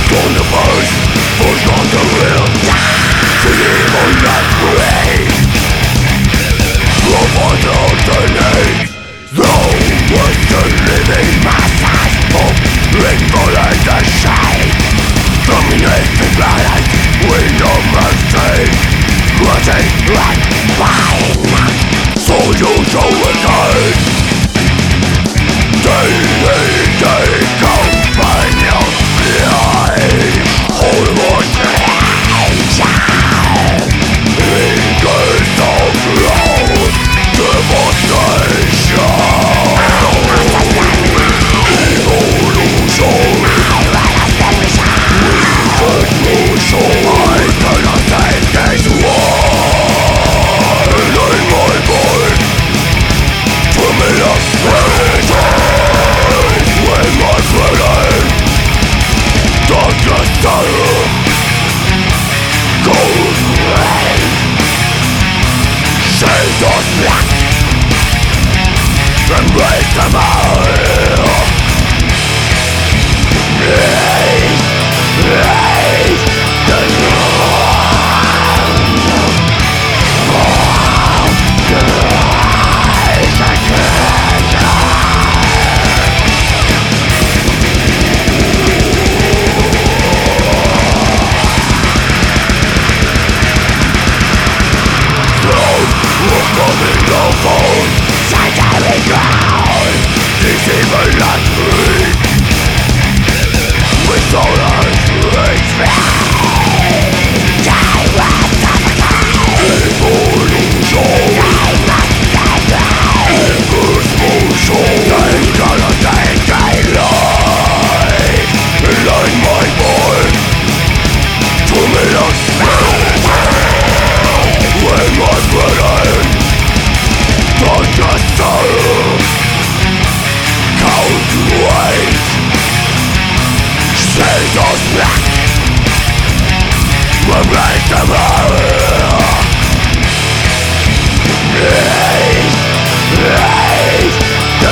From the first, forced on the will to live or not free. Provide the alternate. Though was the living masses of ignorant and shame. Dominating balance with no mercy. Crushing and pain. So you show again. Daily companion life. All in case of love, devastation, evolution, I cannot take this war in my mind. To me the prison with my feeling. Darkness terror, cold rain, shades of black, embrace them all. Raise the coming down phone, satanic ground. This evil not free. With all our rage evolution, endless motion. They cannot take daylight. Like my boy, to me the when my feeling. Darkness terror, cold rage, shades of black, embrace them all. Raise the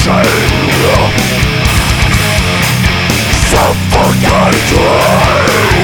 suffocating.